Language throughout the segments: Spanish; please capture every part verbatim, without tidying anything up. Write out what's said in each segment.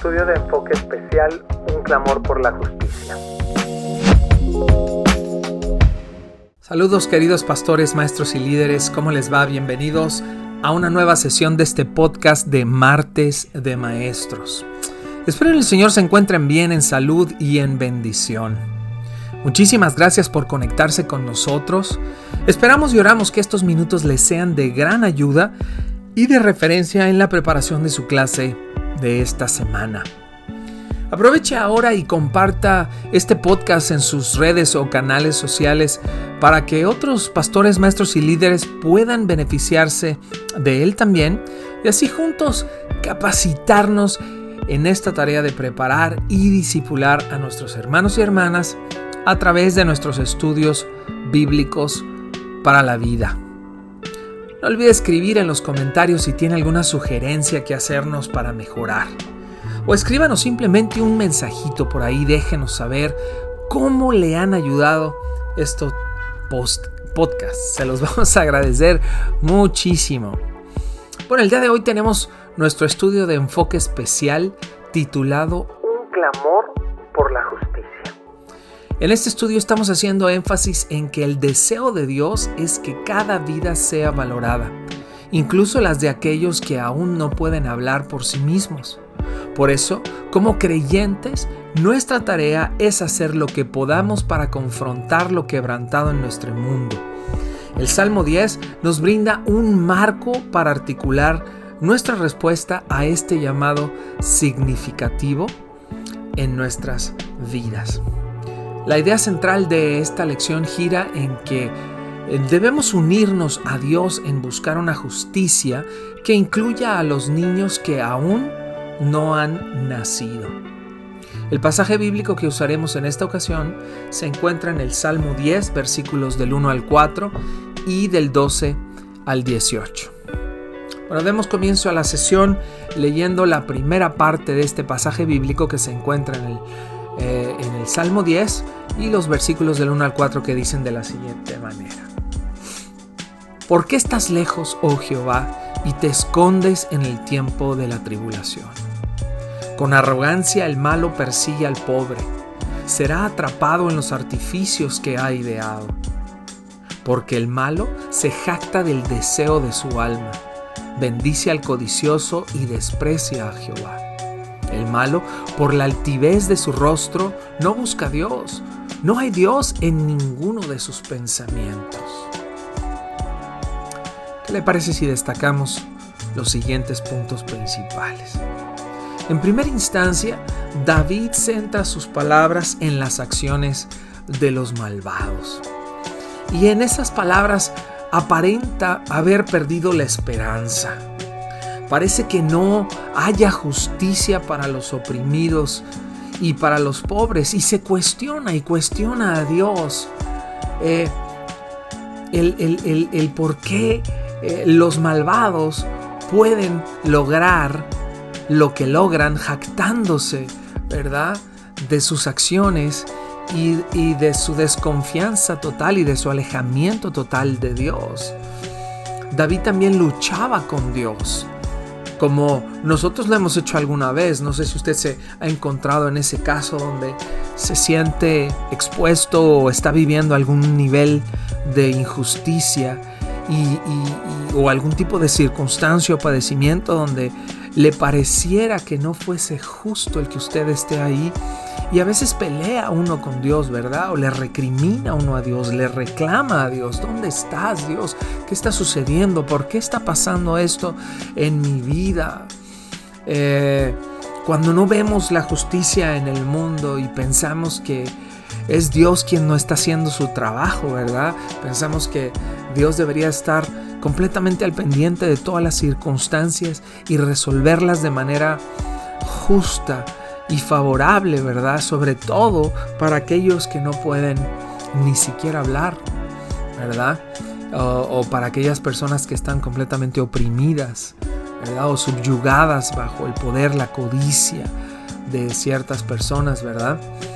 estudio de enfoque especial, un clamor por la justicia. Saludos queridos pastores, maestros y líderes, ¿cómo les va? Bienvenidos a una nueva sesión de este podcast de Martes de Maestros. Espero que el Señor se encuentren bien en salud y en bendición. Muchísimas gracias por conectarse con nosotros. Esperamos y oramos que estos minutos les sean de gran ayuda y de referencia en la preparación de su clase de esta semana. Aproveche ahora y comparta este podcast en sus redes o canales sociales para que otros pastores, maestros y líderes puedan beneficiarse de él también y así juntos capacitarnos en esta tarea de preparar y discipular a nuestros hermanos y hermanas a través de nuestros estudios bíblicos para la vida. No olvide escribir en los comentarios si tiene alguna sugerencia que hacernos para mejorar. O escríbanos simplemente un mensajito por ahí, déjenos saber cómo le han ayudado estos post podcasts. Se los vamos a agradecer muchísimo. Bueno, el día de hoy tenemos nuestro estudio de enfoque especial titulado Un clamor por la justicia. En este estudio estamos haciendo énfasis en que el deseo de Dios es que cada vida sea valorada, incluso las de aquellos que aún no pueden hablar por sí mismos. Por eso, como creyentes, nuestra tarea es hacer lo que podamos para confrontar lo quebrantado en nuestro mundo. El Salmo diez nos brinda un marco para articular nuestra respuesta a este llamado significativo en nuestras vidas. La idea central de esta lección gira en que debemos unirnos a Dios en buscar una justicia que incluya a los niños que aún no han nacido. El pasaje bíblico que usaremos en esta ocasión se encuentra en el Salmo diez, versículos del uno al cuatro y del doce al dieciocho. Bueno, demos comienzo a la sesión leyendo la primera parte de este pasaje bíblico que se encuentra en el Eh, en el Salmo diez y los versículos del uno al cuatro que dicen de la siguiente manera: ¿Por qué estás lejos, oh Jehová, y te escondes en el tiempo de la tribulación? Con arrogancia el malo persigue al pobre, será atrapado en los artificios que ha ideado. Porque el malo se jacta del deseo de su alma, bendice al codicioso y desprecia a Jehová. El malo, por la altivez de su rostro, no busca a Dios. No hay Dios en ninguno de sus pensamientos. ¿Qué le parece si destacamos los siguientes puntos principales? En primera instancia, David centra sus palabras en las acciones de los malvados. Y en esas palabras aparenta haber perdido la esperanza. Parece que no haya justicia para los oprimidos y para los pobres. Y se cuestiona y cuestiona a Dios eh, el, el, el, el por qué eh, los malvados pueden lograr lo que logran jactándose, ¿verdad?, de sus acciones y, y de su desconfianza total y de su alejamiento total de Dios. David también luchaba con Dios, como nosotros lo hemos hecho alguna vez. No sé si usted se ha encontrado en ese caso donde se siente expuesto o está viviendo algún nivel de injusticia y, y, y, o algún tipo de circunstancia o padecimiento donde le pareciera que no fuese justo el que usted esté ahí. Y a veces pelea uno con Dios, ¿verdad? O le recrimina uno a Dios, le reclama a Dios. ¿Dónde estás, Dios? ¿Qué está sucediendo? ¿Por qué está pasando esto en mi vida? Eh, cuando no vemos la justicia en el mundo y pensamos que es Dios quien no está haciendo su trabajo, ¿verdad? Pensamos que Dios debería estar completamente al pendiente de todas las circunstancias y resolverlas de manera justa y favorable, ¿verdad? Sobre todo para aquellos que no pueden ni siquiera hablar, ¿verdad? O, o para aquellas personas que están completamente oprimidas, ¿verdad? O subyugadas bajo el poder, la codicia de ciertas personas, ¿verdad?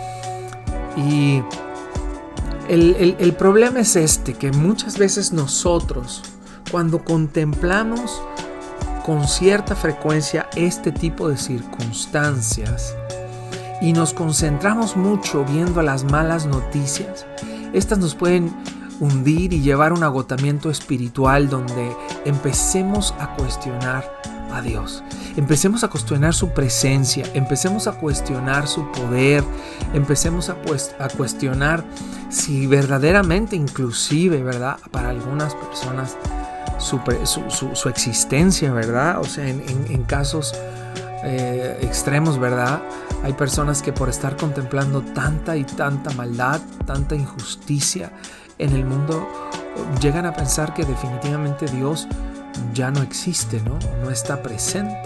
Y el, el, el problema es este, que muchas veces nosotros, cuando contemplamos con cierta frecuencia este tipo de circunstancias y nos concentramos mucho viendo las malas noticias, estas nos pueden hundir y llevar a un agotamiento espiritual donde empecemos a cuestionar a Dios. Empecemos a cuestionar su presencia, empecemos a cuestionar su poder, empecemos a, pues, a cuestionar si verdaderamente, inclusive, ¿verdad? Para algunas personas su, su, su, su existencia, ¿verdad? O sea, en, en, en casos eh, extremos, ¿verdad? Hay personas que por estar contemplando tanta y tanta maldad, tanta injusticia en el mundo, llegan a pensar que definitivamente Dios ya no existe, ¿no? No está presente.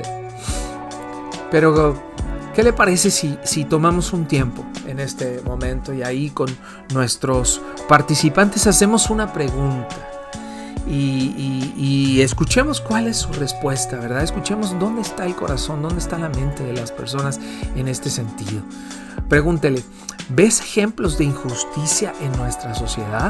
Pero, ¿qué le parece si, si tomamos un tiempo en este momento y ahí con nuestros participantes hacemos una pregunta y, y, y escuchemos cuál es su respuesta, ¿verdad? Escuchemos dónde está el corazón, dónde está la mente de las personas en este sentido. Pregúntele, ¿ves ejemplos de injusticia en nuestra sociedad?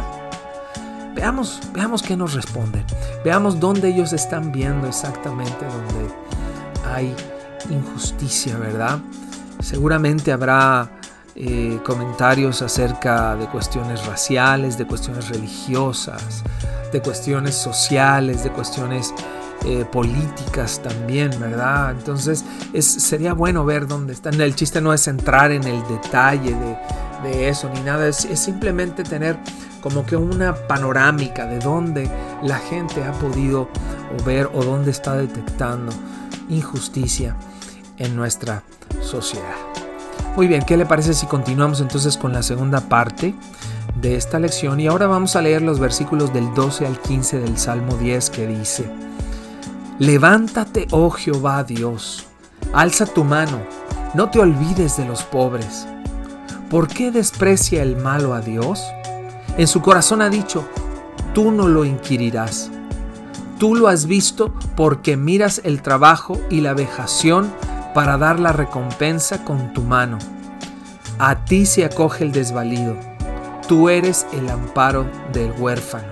Veamos, veamos qué nos responden. Veamos dónde ellos están viendo exactamente donde hay injusticia, ¿verdad? Seguramente habrá eh, comentarios acerca de cuestiones raciales, de cuestiones religiosas, de cuestiones sociales, de cuestiones eh, políticas también, ¿verdad? Entonces es, sería bueno ver dónde están. El chiste no es entrar en el detalle de, de eso ni nada, es, es simplemente tener como que una panorámica de dónde la gente ha podido ver o dónde está detectando injusticia en nuestra sociedad. Muy bien, ¿qué le parece si continuamos entonces con la segunda parte de esta lección? Y ahora vamos a leer los versículos del doce al quince del Salmo diez, que dice: Levántate, oh Jehová Dios, alza tu mano, no te olvides de los pobres. ¿Por qué desprecia el malo a Dios? En su corazón ha dicho, tú no lo inquirirás. Tú lo has visto porque miras el trabajo y la vejación para dar la recompensa con tu mano. A ti se acoge el desvalido. Tú eres el amparo del huérfano.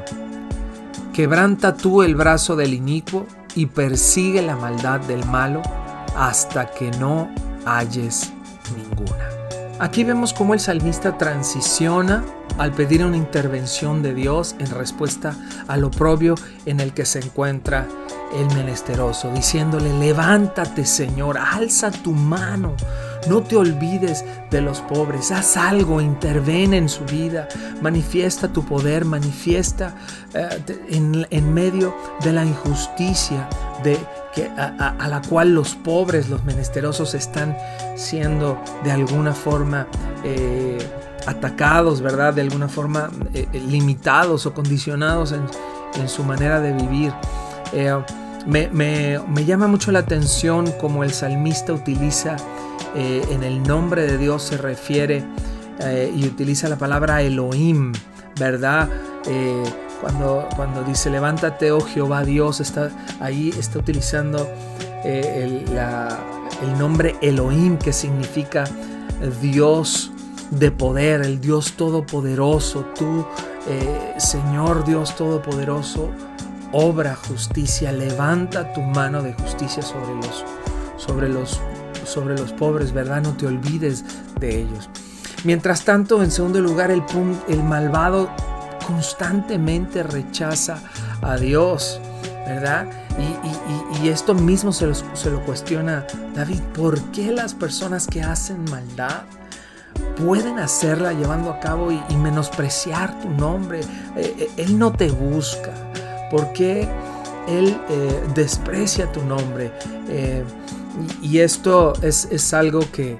Quebranta tú el brazo del inicuo y persigue la maldad del malo hasta que no halles ninguna. Aquí vemos cómo el salmista transiciona al pedir una intervención de Dios en respuesta al oprobio en el que se encuentra el menesteroso, diciéndole: levántate, Señor, alza tu mano, no te olvides de los pobres, haz algo, interviene en su vida, manifiesta tu poder, manifiesta eh, en, en medio de la injusticia de, que, a, a, a la cual los pobres, los menesterosos están siendo de alguna forma eh, atacados, ¿verdad? De alguna forma eh, limitados o condicionados en, en su manera de vivir. Eh, me, me, me llama mucho la atención cómo el salmista utiliza eh, en el nombre de Dios, se refiere eh, y utiliza la palabra Elohim, ¿verdad? Eh, cuando, cuando dice levántate, oh Jehová Dios, está, ahí está utilizando eh, el, la, el nombre Elohim, que significa Dios de poder, el Dios todopoderoso. Tú, eh, Señor Dios todopoderoso, obra justicia, levanta tu mano de justicia sobre los, sobre los, sobre los pobres, ¿verdad? No te olvides de ellos. Mientras tanto, en segundo lugar, el, el malvado constantemente rechaza a Dios, ¿verdad? Y, y, y esto mismo se lo, se lo cuestiona David. ¿Por qué las personas que hacen maldad pueden hacerla llevando a cabo y, y menospreciar tu nombre? Eh, él no te busca. ¿Por qué Él eh, desprecia tu nombre? Eh, y, y esto es, es algo que,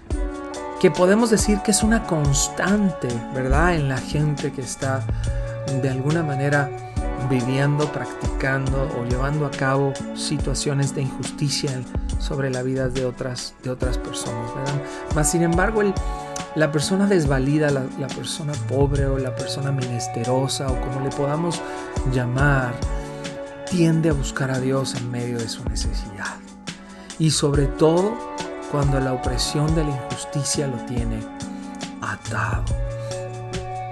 que podemos decir que es una constante, ¿verdad? En la gente que está de alguna manera viviendo, practicando o llevando a cabo situaciones de injusticia sobre la vida de otras, de otras personas, ¿verdad? Mas, sin embargo, el, la persona desvalida, la, la persona pobre o la persona menesterosa o como le podamos llamar, tiende a buscar a Dios en medio de su necesidad. Y sobre todo cuando la opresión de la injusticia lo tiene atado.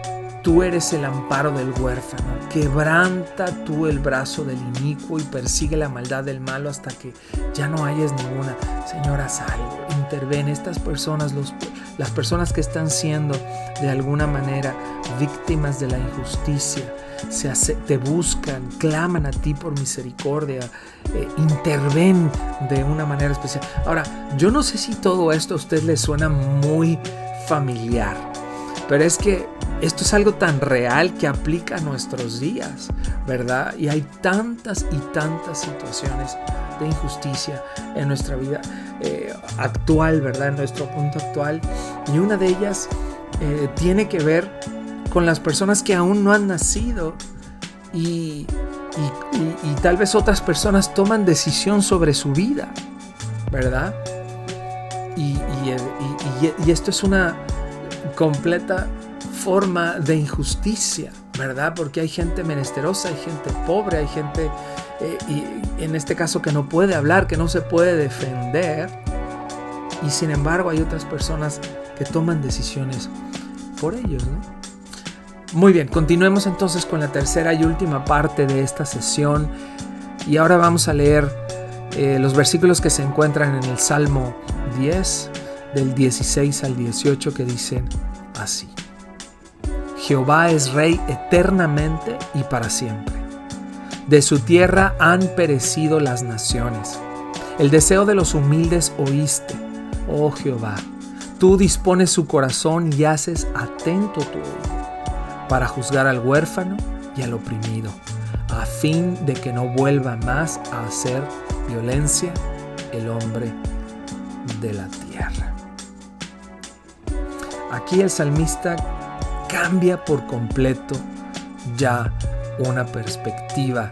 tú eres el amparo del huérfano. Quebranta tú el brazo del inicuo y persigue la maldad del malo hasta que ya no hayas ninguna. Señor, haz algo, interven. Estas personas, los, las personas que están siendo de alguna manera víctimas de la injusticia, se hace, te buscan, claman a ti por misericordia, eh, interven de una manera especial. Ahora, yo no sé si todo esto a usted le suena muy familiar, pero es que esto es algo tan real que aplica a nuestros días, ¿verdad? Y hay tantas y tantas situaciones de injusticia en nuestra vida eh, actual, ¿verdad? En nuestro punto actual. Y una de ellas eh, tiene que ver con las personas que aún no han nacido y, y, y, y tal vez otras personas toman decisión sobre su vida, ¿verdad? Y, y, y, y esto es una completa forma de injusticia, ¿verdad? Porque hay gente menesterosa, hay gente pobre, hay gente, eh, y en este caso, que no puede hablar, que no se puede defender, y sin embargo hay otras personas que toman decisiones por ellos, ¿no? Muy bien, continuemos entonces con la tercera y última parte de esta sesión, y ahora vamos a leer eh, los versículos que se encuentran en el Salmo diez, del dieciséis al dieciocho, que dicen así: Jehová es Rey eternamente y para siempre. De su tierra han perecido las naciones. El deseo de los humildes oíste, oh Jehová. Tú dispones su corazón y haces atento tu oído para juzgar al huérfano y al oprimido, a fin de que no vuelva más a hacer violencia el hombre de la tierra. Aquí el salmista cambia por completo ya una perspectiva,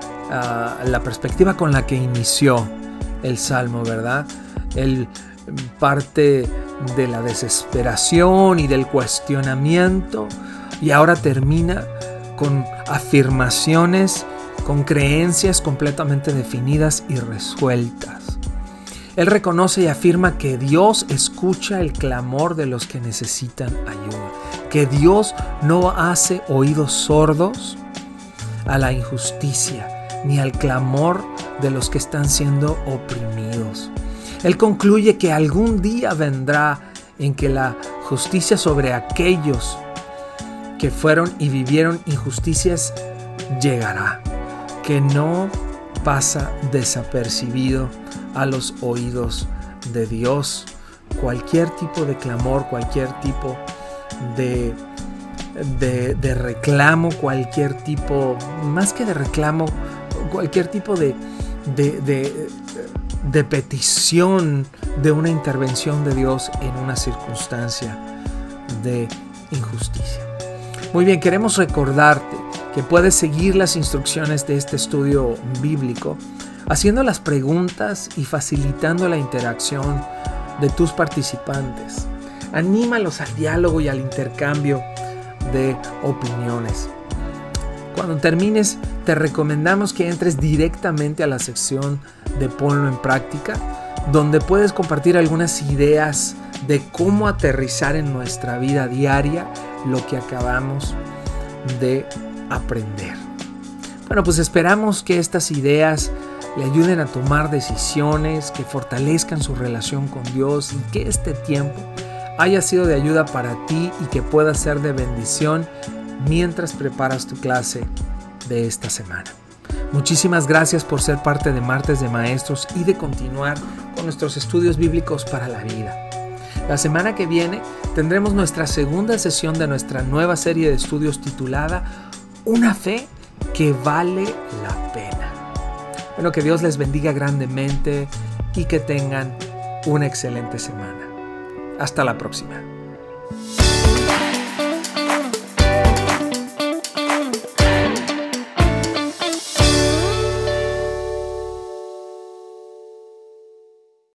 uh, la perspectiva con la que inició el Salmo, ¿verdad? Él parte de la desesperación y del cuestionamiento y ahora termina con afirmaciones, con creencias completamente definidas y resueltas. Él reconoce y afirma que Dios escucha el clamor de los que necesitan ayuda, que Dios no hace oídos sordos a la injusticia ni al clamor de los que están siendo oprimidos. Él concluye que algún día vendrá en que la justicia sobre aquellos que fueron y vivieron injusticias llegará, que no pasa desapercibido a los oídos de Dios cualquier tipo de clamor, cualquier tipo de, de, de reclamo, cualquier tipo, más que de reclamo, cualquier tipo de, de, de, de petición de una intervención de Dios en una circunstancia de injusticia. Muy bien, queremos recordarte que puedes seguir las instrucciones de este estudio bíblico haciendo las preguntas y facilitando la interacción de tus participantes. Anímalos al diálogo y al intercambio de opiniones. Cuando termines, te recomendamos que entres directamente a la sección de Ponlo en Práctica, donde puedes compartir algunas ideas de cómo aterrizar en nuestra vida diaria lo que acabamos de aprender. Bueno, pues esperamos que estas ideas le ayuden a tomar decisiones, que fortalezcan su relación con Dios y que este tiempo haya sido de ayuda para ti y que pueda ser de bendición mientras preparas tu clase de esta semana. Muchísimas gracias por ser parte de Martes de Maestros y de continuar con nuestros estudios bíblicos para la vida. La semana que viene tendremos nuestra segunda sesión de nuestra nueva serie de estudios titulada Una fe que vale la pena. Bueno, que Dios les bendiga grandemente y que tengan una excelente semana. Hasta la próxima.